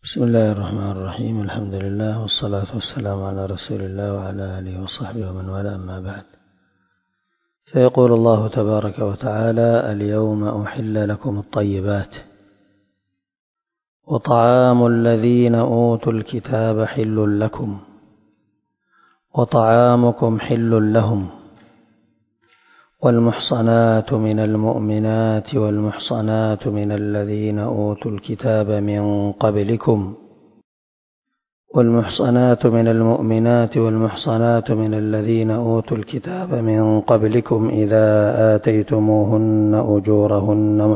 بسم الله الرحمن الرحيم. الحمد لله والصلاة والسلام على رسول الله وعلى آله وصحبه ومن والاه، أما بعد. فيقول الله تبارك وتعالى: اليوم أحل لكم الطيبات وطعام الذين أوتوا الكتاب حل لكم وطعامكم حل لهم والمحصنات من المؤمنات والمحصنات من الذين أوتوا الكتاب من قبلكم والمحصنات من المؤمنات والمحصنات من الذين أوتوا الكتاب من قبلكم إذا آتيتموهن أجورهن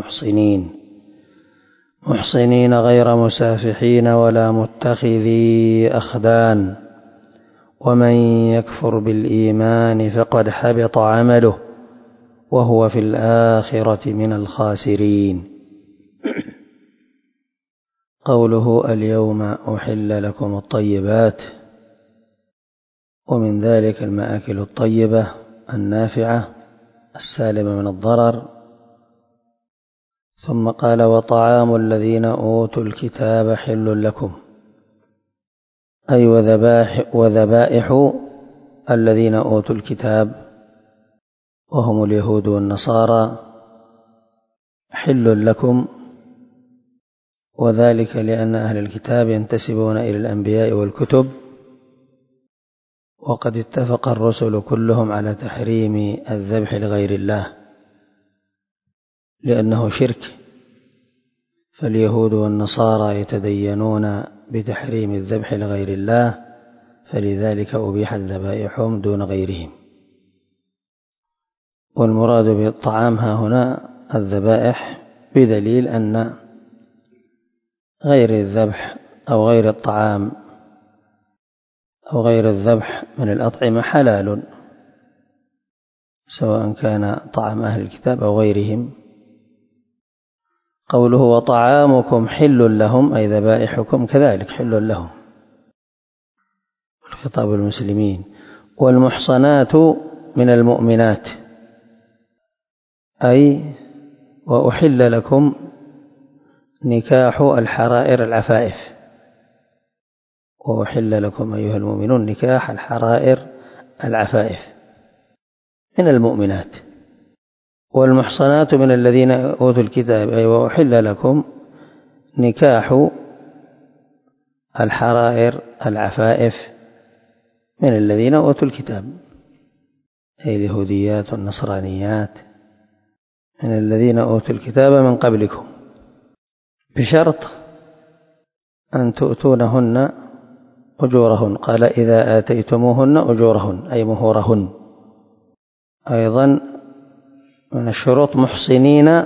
محصنين غير مسافحين ولا متخذي أخدان ومن يكفر بالإيمان فقد حبط عمله وهو في الآخرة من الخاسرين. قوله: اليوم أحل لكم الطيبات، ومن ذلك المآكل الطيبة النافعة السالمة من الضرر. ثم قال: وطعام الذين أوتوا الكتاب حل لكم، أي وذبائح الذين أوتوا الكتاب وهم اليهود والنصارى حل لكم، وذلك لأن أهل الكتاب ينتسبون إلى الأنبياء والكتب، وقد اتفق الرسل كلهم على تحريم الذبح لغير الله لأنه شرك، فاليهود والنصارى يتدينون بتحريم الذبح لغير الله، فلذلك أبيحت ذبائحهم دون غيرهم. والمراد بالطعام ها هنا الذبائح، بدليل أن غير الذبح أو غير الطعام أو غير الذبح من الأطعمة حلال، سواء كان طعام أهل الكتاب أو غيرهم. قوله: وطعامكم حل لهم، أي ذبائحكم كذلك حل لهم، الخطاب المسلمين. والمحصنات من المؤمنات، أي وأحل لكم نكاح الحرائر العفائف، وأحل لكم أيها المؤمنون نكاح الحرائر العفائف من المؤمنات. والمحصنات من الذين أوتوا الكتاب، أي وأحل لكم نكاح الحرائر العفائف من الذين أوتوا الكتاب، أي اليهوديات والنصرانيات من الذين أوتوا الكتاب من قبلكم، بشرط أن تؤتونهن أجورهن. قال: إذا آتيتموهن أجورهن، أي مهورهن. أيضا من الشروط محصنين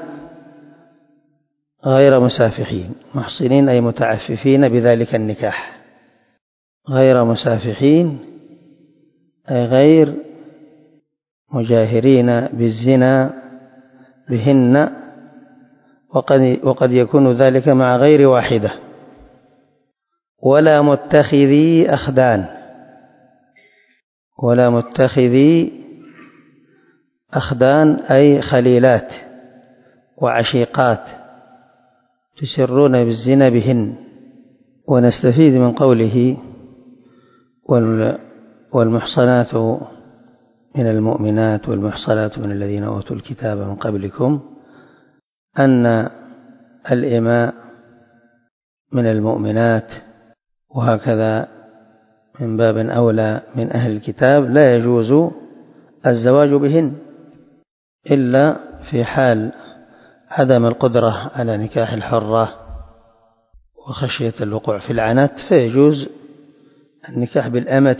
غير مسافحين، محصنين أي متعففين بذلك النكاح، غير مسافحين أي غير مجاهرين بالزنا بهن، وقد يكون ذلك مع غير واحدة. ولا متخذي أخدان، ولا متخذي أخدان أي خليلات وعشيقات تسرون بالزنا بهن. ونستفيد من قوله: والمحصنات من المؤمنات والمحصنات من الذين أوتوا الكتاب من قبلكم، أن الإماء من المؤمنات، وهكذا من باب أولى من أهل الكتاب لا يجوز الزواج بهن إلا في حال عدم القدرة على نكاح الحرة وخشية الوقوع في العنت، فيجوز النكاح بالأمة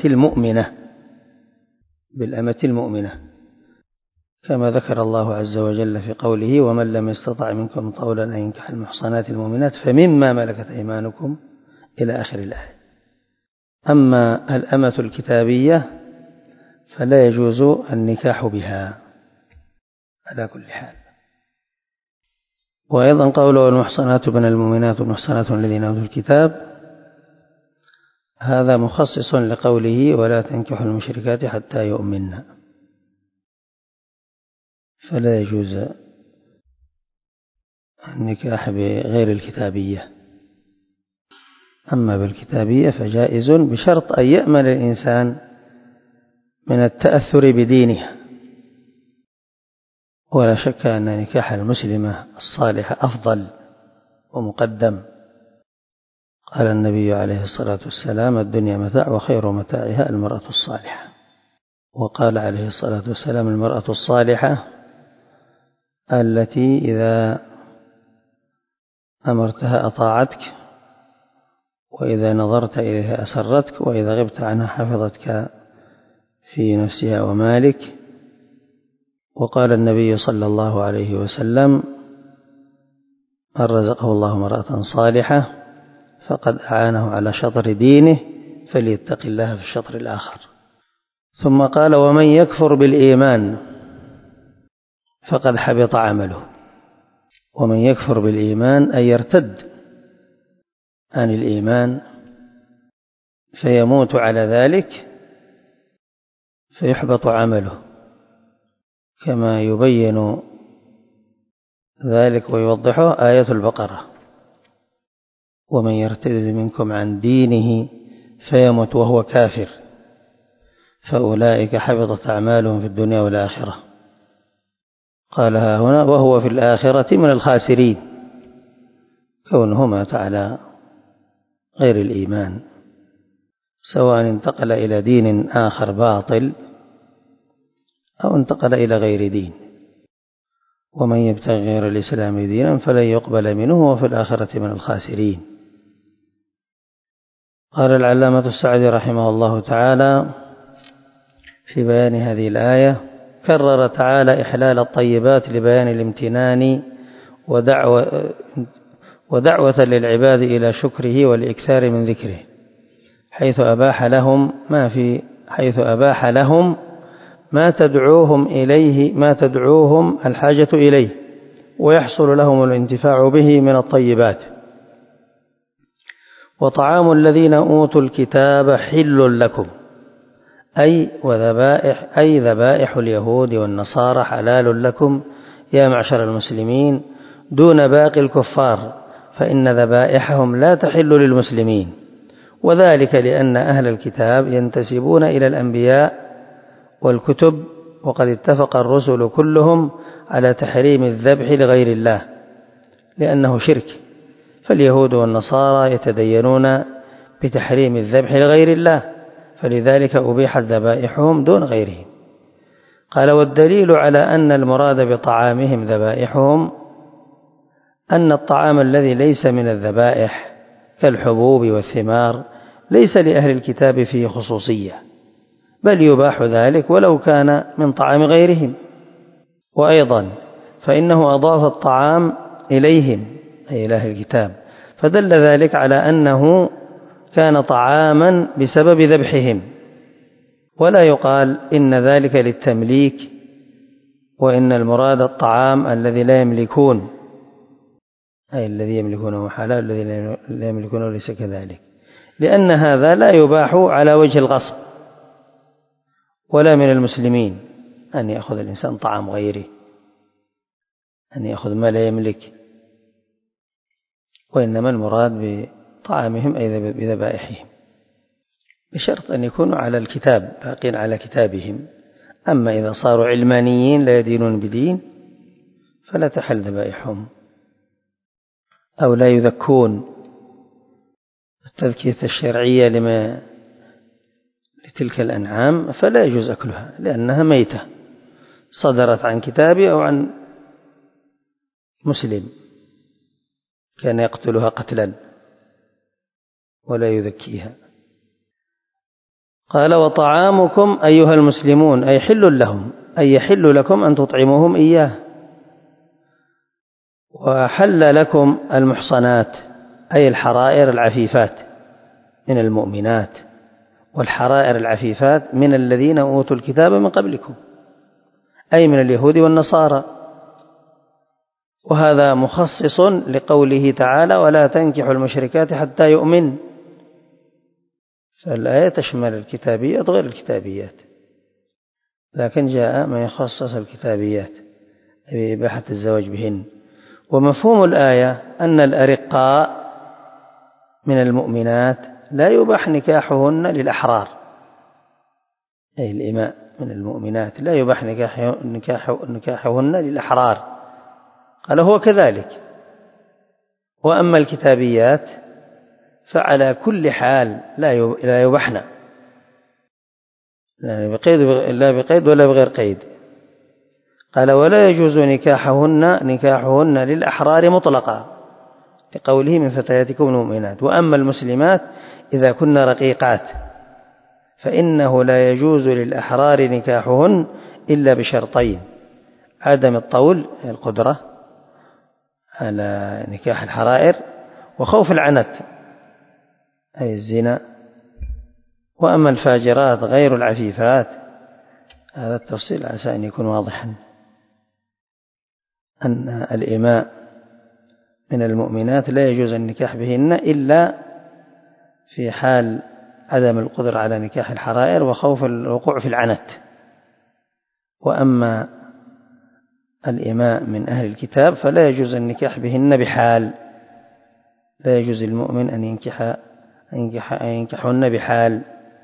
المؤمنة، كما ذكر الله عز وجل في قوله: ومن لم يستطع منكم طولا أن ينكح المحصنات المؤمنات فمما ملكت أيمانكم، إلى آخر الآية. أما الأمة الكتابية فلا يجوز النكاح بها على كل حال. وأيضا قوله: والمحصنات من المؤمنات والمحصنات من الذين أوتوا الكتاب، هذا مخصص لقوله: ولا تنكحوا المشركات حتى يؤمنن، فلا يجوز النكاح بغير الكتابية. أما بالكتابية فجائز بشرط أن يأمن الإنسان من التأثر بدينها. ولا شك أن نكاح المسلمة الصالحة أفضل ومقدم. قال النبي عليه الصلاة والسلام: الدنيا متاع وخير متاعها المرأة الصالحة. وقال عليه الصلاة والسلام: المرأة الصالحة التي إذا أمرتها أطاعتك، وإذا نظرت إليها أسرتك، وإذا غبت عنها حفظتك في نفسها ومالك. وقال النبي صلى الله عليه وسلم: من رزقه الله امرأة صالحة فقد أعانه على شطر دينه فليتق الله في الشطر الآخر. ثم قال: ومن يكفر بالإيمان فقد حبط عمله. ومن يكفر بالإيمان أي يرتد عن الإيمان فيموت على ذلك فيحبط عمله، كما يبين ذلك ويوضحه آية البقرة: ومن يرتد منكم عن دينه فيمت وهو كافر فأولئك حبطت أعمالهم في الدنيا والآخرة. قالها هنا: وهو في الآخرة من الخاسرين، كونه مات على غير الإيمان، سواء انتقل إلى دين آخر باطل أو انتقل إلى غير دين. ومن يبتغي غير الإسلام دينا فلن يقبل منه وفي الآخرة من الخاسرين. قال العلامة السعدي رحمه الله تعالى في بيان هذه الآية: كرر تعالى إحلال الطيبات لبيان الامتنان ودعوة للعباد إلى شكره والإكثار من ذكره، حيث أباح لهم ما تدعوهم الحاجة إليه ويحصل لهم الانتفاع به من الطيبات. وطعام الذين أوتوا الكتاب حل لكم، أي ذبائح اليهود والنصارى حلال لكم يا معشر المسلمين دون باقي الكفار، فإن ذبائحهم لا تحل للمسلمين، وذلك لأن أهل الكتاب ينتسبون إلى الأنبياء والكتب، وقد اتفق الرسل كلهم على تحريم الذبح لغير الله لأنه شرك، فاليهود والنصارى يتدينون بتحريم الذبح لغير الله، فلذلك أبيحت ذبائحهم دون غيرهم. قال: والدليل على أن المراد بطعامهم ذبائحهم أن الطعام الذي ليس من الذبائح كالحبوب والثمار ليس لأهل الكتاب فيه خصوصية، بل يباح ذلك ولو كان من طعام غيرهم. وأيضا فإنه أضاف الطعام إليهم أي إلى أهل الكتاب، فدل ذلك على أنه كان طعاما بسبب ذبحهم، ولا يقال إن ذلك للتمليك وإن المراد الطعام الذي لا يملكون، أي الذي يملكونه حلال الذي لا يملكونه ليس كذلك، لأن هذا لا يباح على وجه الغصب ولا من المسلمين أن يأخذ الإنسان طعام غيره، أن يأخذ ما لا يملك، وإنما المراد بطعامهم أي بذبائحهم، بشرط أن يكونوا على الكتاب باقين على كتابهم. أما إذا صاروا علمانيين لا يدينون بدين فلا تحل ذبائحهم، أو لا يذكون التذكية الشرعية لتلك الأنعام فلا يجوز أكلها، لأنها ميتة صدرت عن كتاب أو عن مسلم كان يقتلها قتلا ولا يذكيها. قال: وطعامكم أيها المسلمون أي حل لهم، أي يحل لكم أن تطعموهم إياه. وحل لكم المحصنات أي الحرائر العفيفات من المؤمنات، والحرائر العفيفات من الذين أوتوا الكتاب من قبلكم أي من اليهود والنصارى. وهذا مخصص لقوله تعالى: ولا تنكحوا المشركات حتى يؤمن، فالآية تشمل الكتابيات غير الكتابيات، لكن جاء ما يخصص الكتابيات بإباحة الزواج بهن. ومفهوم الآية أن الأرقاء من المؤمنات لا يباح نكاحهن للأحرار، أي الإماء من المؤمنات لا يباح نكاحهن للأحرار. قال هو كذلك. وأما الكتابيات فعلى كل حال لا يباحن، لا بقيد ولا بغير قيد. قال ولا يجوز نكاحهن للأحرار مطلقا، لقوله من فتياتكم المؤمنات. وأما المسلمات إذا كن رقيقات فإنه لا يجوز للأحرار نكاحهن إلا بشرطين: عدم الطول، القدرة على نكاح الحرائر، وخوف العنت أي الزنا. وأما الفاجرات غير العفيفات، هذا التفصيل عسى أن يكون واضحا، أن الإماء من المؤمنات لا يجوز النكاح بهن إلا في حال عدم القدرة على نكاح الحرائر وخوف الوقوع في العنت. وأما الإماء من أهل الكتاب فلا يجوز النكاح بهن بحال، لا يجوز المؤمن أن ينكحهن بحال،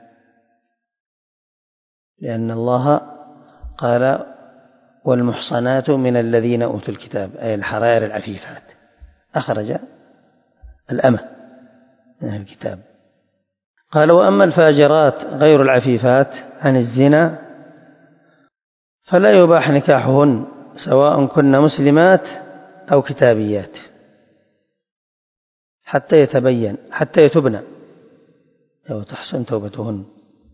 لأن الله قال والمحصنات من الذين أوتوا الكتاب، أي الحرائر العفيفات، أخرج الأمة من أهل الكتاب. قال وأما الفاجرات غير العفيفات عن الزنا فلا يباح نكاحهن سواء كن مسلمات أو كتابيات حتى يتبين، حتى يتبنى أو تحسن توبتهن،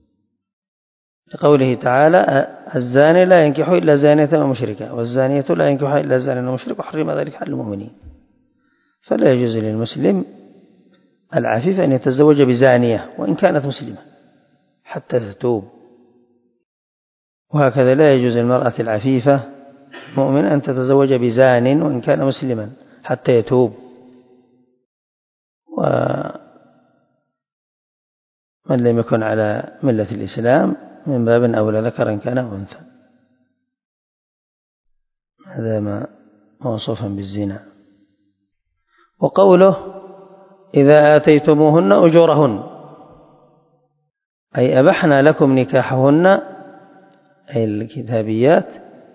لقوله تعالى الزاني لا ينكح إلا زانية أو مشركة والزانية لا ينكح إلا زانية أو مشرك وحرم ذلك على المؤمنين. فلا يجوز للمسلم العفيف أن يتزوج بزانية وإن كانت مسلمة حتى تتوب، وهكذا لا يجوز للمرأة العفيفة مؤمن أن تتزوج بزان وإن كان مسلما حتى يتوب. ومن لم يكن على ملة الإسلام من باب أولى ذكرا كان أو أنثى، هذا ما موصوفا بالزنا. وقوله إذا آتيتموهن أجورهن، أي أبحنا لكم نكاحهن، أي الكتابيات،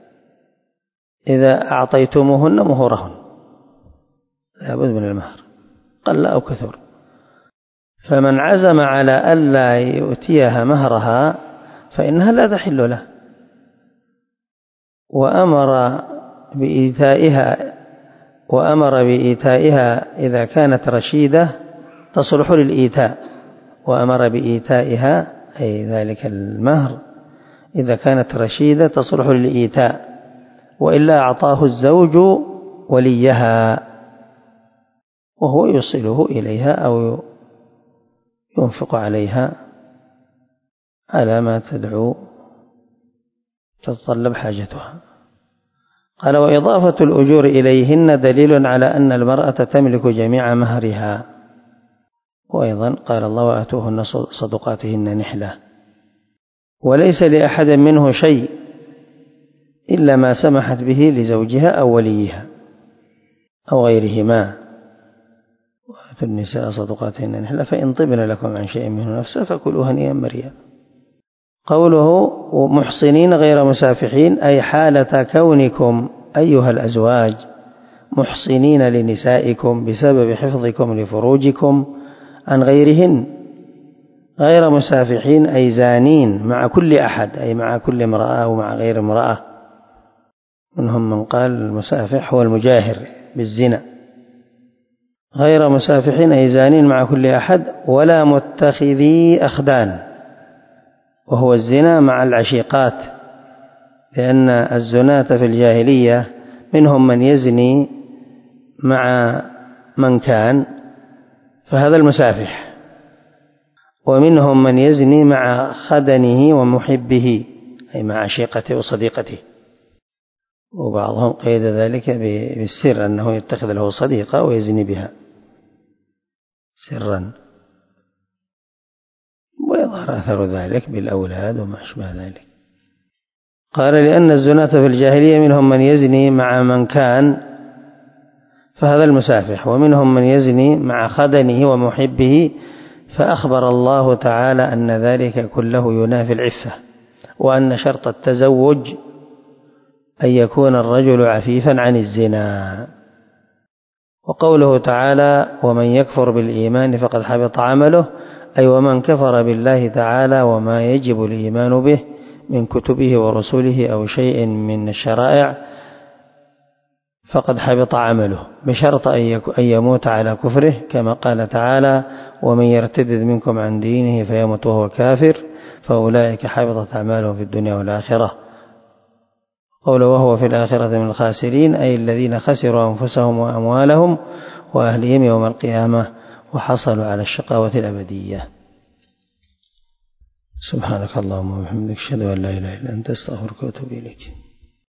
إذا أعطيتموهن مهورهن، لابد من المهر قل أو كثر. فمن عزم على ألا يؤتيها مهرها فإنها لا تحل له، وأمر بإيتائها إذا كانت رشيدة تصلح للإيتاء، وأمر بإيتائها أي ذلك المهر إذا كانت رشيدة تصلح للإيتاء، وإلا أعطاه الزوج وليها وهو يوصله إليها أو ينفق عليها على ما تتطلب حاجتها. قال وإضافة الأجور إليهن دليل على أن المرأة تملك جميع مهرها. وأيضا قال الله وآتوهن صدقاتهن نحلة، وليس لأحد منه شيء إلا ما سمحت به لزوجها أو وليها أو غيرهما. وآتوا النساء صدقاتهن نحلة فإن طبن لكم عن شيء منه نفسا فكلوا هنيئا مريئا. قوله محصنين غير مسافحين، أي حالة كونكم أيها الأزواج محصنين لنسائكم بسبب حفظكم لفروجكم عن غيرهن، غير مسافحين أي زانين مع كل أحد، أي مع كل امرأة ومع غير امرأة. منهم من قال المسافح هو المجاهر بالزنا. غير مسافحين أي زانين مع كل أحد، ولا متخذي أخدان، وهو الزنا مع العشيقات، لأن الزناة في الجاهلية منهم من يزني مع من كان فهذا المسافح، ومنهم من يزني مع خدنه ومحبه أي مع عشيقته وصديقته. وبعضهم قيد ذلك بالسر أنه يتخذ له صديقة ويزني بها سرا، ويظهر أثر ذلك بالأولاد وما أشبه ذلك. قال لأن الزناة في الجاهلية منهم من يزني مع من كان فهذا المسافح. ومنهم من يزني مع خدنه ومحبه، فأخبر الله تعالى أن ذلك كله ينافي العفة، وأن شرط التزوج أن يكون الرجل عفيفا عن الزنا. وقوله تعالى ومن يكفر بالإيمان فقد حبط عمله، أي ومن كفر بالله تعالى وما يجب الإيمان به من كتبه ورسوله أو شيء من الشرائع فقد حبط عمله، بشرط أن يموت على كفره، كما قال تعالى ومن يرتد منكم عن دينه فيمت وهو كافر فأولئك حبطت أعمالهم في الدنيا والآخرة. قوله وهو في الآخرة من الخاسرين، أي الذين خسروا أنفسهم وأموالهم وأهلهم يوم القيامة وحصلوا على الشقاوة الأبدية. سبحانك اللهم وبحمدك، أشهد أن لا إله إلا أنت، أستغفرك وأتوب إليك.